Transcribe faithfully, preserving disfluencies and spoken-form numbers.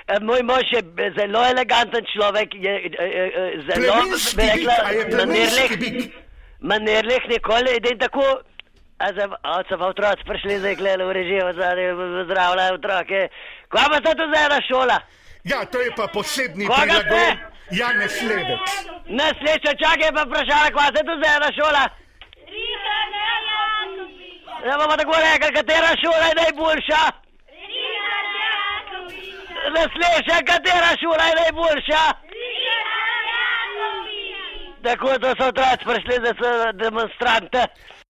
Moj mož je zelo eleganten človek, je, je, je zelo, Plemenski bi bik, rekla, a je plemenski manirlih, bik? manirlih nikoli, edin tako, a za, a so pa otroci prišli zdaj gledali v režijo, zdravljajo otroke. Kaj pa to za ena šola? Ja, to je pa posebni Koga prilagodaj. ste? Janez Levec. Naslednjo čakaj pa vprašala, kaj se to za ena šola? Ja, bomo tako rekli, katera šola je najboljša? Naslednja, katera šola je najboljša? Tako, to so otroci prišli, da so demonstrante.